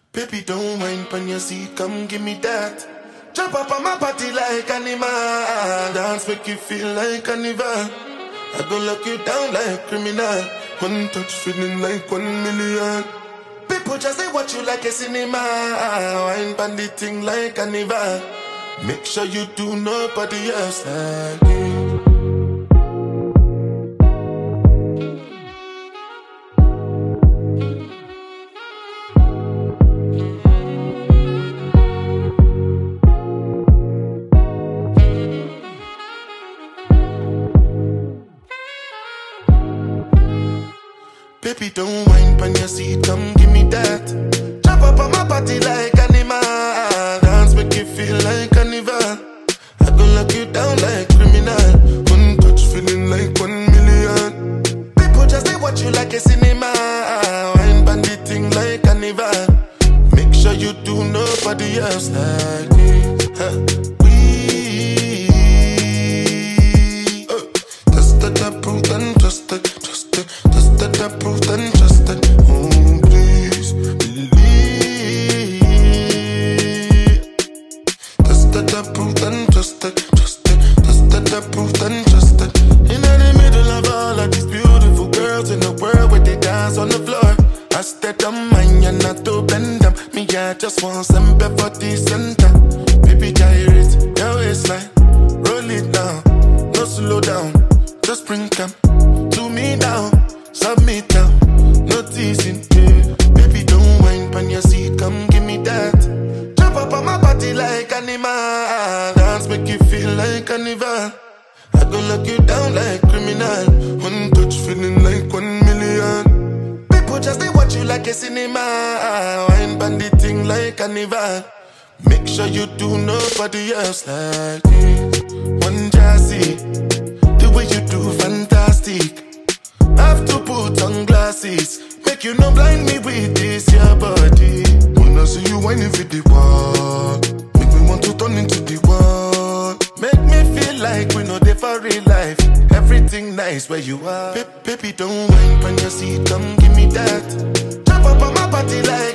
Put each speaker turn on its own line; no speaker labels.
Baby, don't mind on your seat, come give me that. Jump up on my body like animal. Dance make you feel like carnival. I gon' lock you down like criminal. One touch feeling like 1,000,000. People just say watch you like a cinema. Wine bandit thing like carnival. Make sure you do nobody else like me. Baby, don't whine on your seat, come give me that. Jump up on my body like animal. Dance make you feel like carnival. I gon' lock you down like criminal. One touch feeling like 1,000,000. People just say watch you like a cinema. Wine bandit thing like carnival. Make sure you do nobody else like me. Trusted, approved and trusted. Trusted, approved and trusted. Oh, please believe. Trusted, approved and trusted. Trusted, approved and trusted. In the middle of all of these beautiful girls in the world where they dance on the floor, I stayed on mine and not to bend them. Me, I just want some for the center. Baby, gyrate your waistline, roll it down, no slow down, just bring them to me now. Submit now, no teasing, yeah. Baby, don't whine on your seat, come give me that. Jump up on my body like animal. Dance make you feel like carnival. I gon' lock you down like criminal. One touch feeling like 1,000,000. People just they watch you like a cinema. Wine bandit thing like carnival. Make sure you do nobody else like this. One jazzy, the way you do fantastic. Have to put on glasses, make you no blind me with this your body. Wanna see you whining for the wall, make me want to turn into the wall. Make me feel like we know they for real life. Everything nice where you are. Baby, don't whine on your seat, come give me that. Jump up on my body like